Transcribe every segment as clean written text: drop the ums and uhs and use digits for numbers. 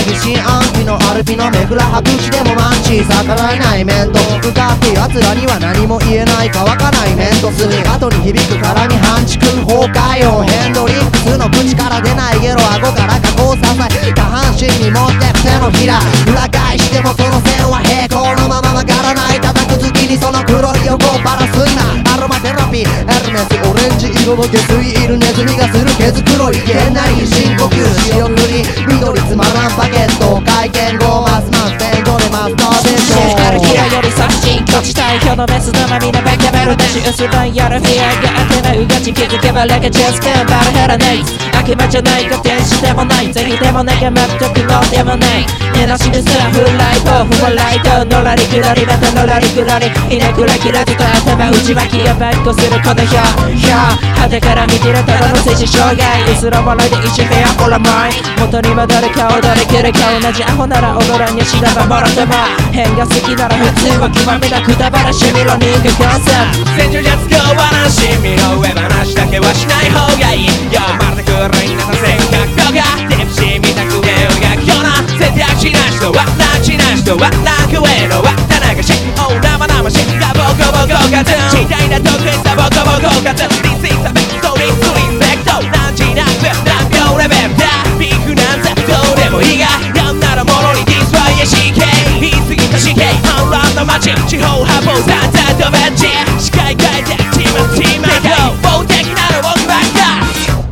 疑心暗鬼のアルピのめくら白紙でもマンチ逆らえない面倒向かって奴らには何も言えない乾かないメントス後に響く絡み半地君崩壊音ヘンドリックスの口から出ないゲロ顎から加工支え下半身に持ってく手のひら裏返してもその線は平行のまま曲がらない叩く月にその黒い横をバラす今アロマテラピーエルメスオレンジ色の下水いるネズミがする毛づ黒いげんなり深呼吸仕送り緑つまらんパケット会見後マスマンスペイン語でマスターベーション光る平より刷新土地代表のメス生身のベキャベルだし薄パンやるフィアが当てないうがち気づけばレケチェステンバルヘラネイツ悪魔じゃないか天使でもないぜひでもなきゃ全くのでもない根なしですらフライトフライトのらりくらりまたのらりくらりひねくらきらずと頭打ち巻きがバッコするこの派手から見てるただの精神障害うすら笑いで一フェアオラマイ元に戻るか踊りきるか同じアホなら踊らんにしらばもろとも変が好きなら普通は極めなくだばらしみろ人間コンセプト戦場じゃ使わなしみろ上話だけはしない方がいいよまるで狂いなさせん格好がデプシみたく手を描くような選択肢なしとはなしなしとはなくへのわったながしお生々しがボコボコ勝つ時代な得意さボコボコ勝つリスイサベストリスリスペクト何時何分何秒レベルだビーフなんざどうでもいいがなんならものにディスワイ ACK 言い過ぎた死刑反乱の街地方派暴さんざとマッチ視界変えてチームチームでかい一方的なの僕ばっか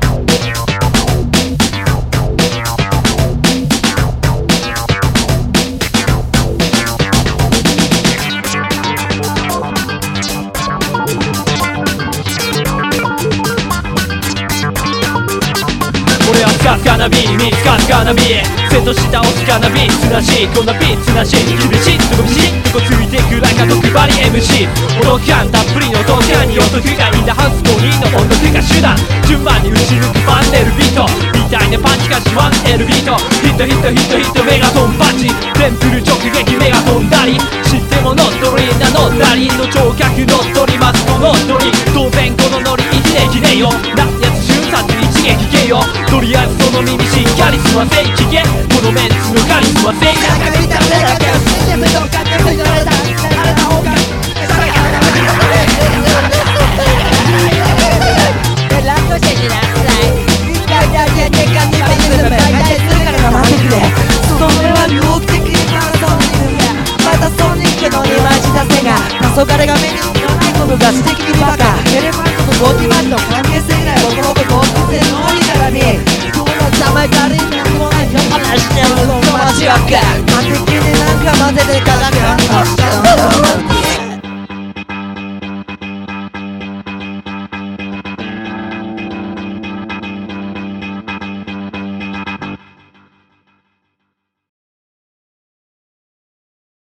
俺はスカスカなビーミスカスカなビーセットしたオスカなビーつなしこんなビーつなし厳しいとこびしっとこついてくらか特張り MC おろかんたっぷりの動画にお得がいいんだハウスコーヒーの音楽が手段順番に打ち抜くファンネルビートみたいなパンチがしまってるビートヒットヒットヒットヒットメガトンパンチテンプル直撃目が飛んだり知っても乗っ取りな乗ったりの聴覚乗っ取りますこの乗り当然この乗り生きねえきねえよなやつ瞬殺一撃けよとりあえずその耳しっかりすませい聞けこのメンツのカリスマせいなんか見た目だけは死んでどっかって言われたあれの方がラットしてきなさい一回だけでかにしてくれ大体するから黙ってくれそれは猟奇的にマラソンにいるやまたソニックの庭地出せが黄昏が目につかないことが素敵にバカエレファントとゴーティマンの関係性以来僕のこと高校生の多いからにこの名前軽いなんもないよ話してるの友達ばっか待ってきてなんか混ぜてかかってあんたした